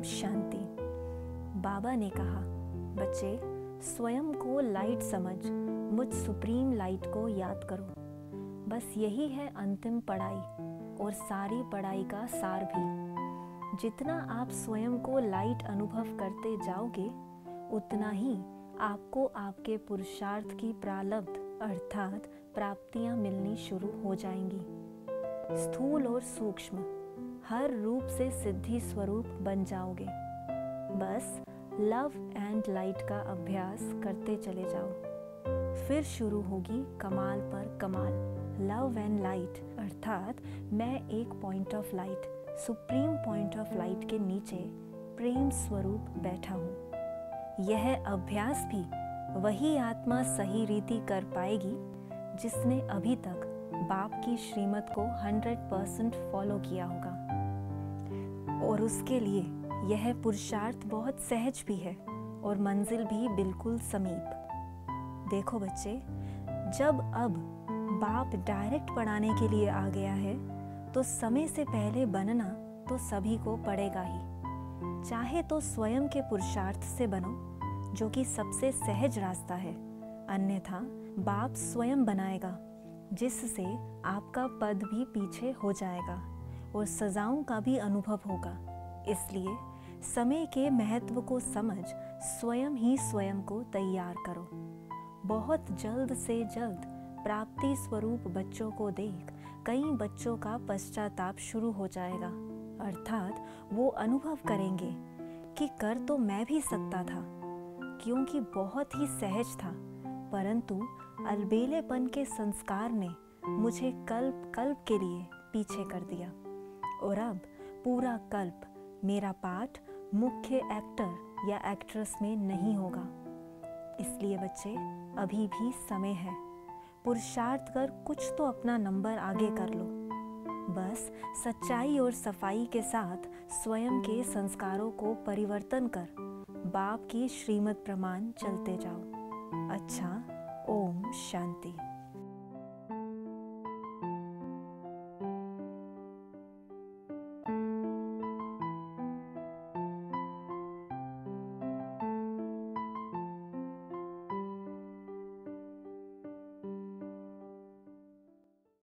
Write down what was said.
शांति। बाबा ने कहा, बच्चे स्वयं को लाइट समझ मुझ सुप्रीम लाइट को याद करो। बस यही है अंतिम पढ़ाई और सारी पढ़ाई का सार भी। जितना आप स्वयं को लाइट अनुभव करते जाओगे उतना ही आपको आपके पुरुषार्थ की प्रारब्ध अर्थात प्राप्तियां मिलनी शुरू हो जाएंगी। स्थूल और सूक्ष्म हर रूप से सिद्धि स्वरूप बन जाओगे। बस लव एंड लाइट का अभ्यास करते चले जाओ। फिर शुरू होगी कमाल पर कमाल। लव एंड लाइट अर्थात मैं एक point of light, supreme point of light के नीचे प्रेम स्वरूप बैठा हूँ। यह अभ्यास भी वही आत्मा सही रीति कर पाएगी जिसने अभी तक बाप की श्रीमत को 100% फॉलो किया होगा। और उसके लिए यह पुरुषार्थ बहुत सहज भी है और मंजिल भी बिल्कुल समीप। देखो बच्चे, जब अब बाप डायरेक्ट पढ़ाने के लिए आ गया है तो समय से पहले बनना तो सभी को पड़ेगा ही। चाहे तो स्वयं के पुरुषार्थ से बनो जो कि सबसे सहज रास्ता है, अन्यथा बाप स्वयं बनाएगा जिससे आपका पद भी पीछे हो जाएगा और सजाओं का भी अनुभव होगा। इसलिए समय के महत्व को समझ स्वयं ही स्वयं को तैयार करो। बहुत जल्द से जल्द प्राप्ति स्वरूप बच्चों को देख कई बच्चों का पश्चाताप शुरू हो जाएगा, अर्थात वो अनुभव करेंगे कि कर तो मैं भी सकता था, क्योंकि बहुत ही सहज था, परंतु अलबेलेपन के संस्कार ने मुझे कल्प कल्प के लिए पीछे कर दिया और अब पूरा कल्प मेरा पाठ मुख्य एक्टर या एक्ट्रेस में नहीं होगा। इसलिए बच्चे, अभी भी समय है। पुरुषार्थ कर कुछ तो अपना नंबर आगे कर लो। बस सच्चाई और सफाई के साथ स्वयं के संस्कारों को परिवर्तन कर बाप की श्रीमत प्रमाण चलते जाओ। अच्छा, ओम शांति।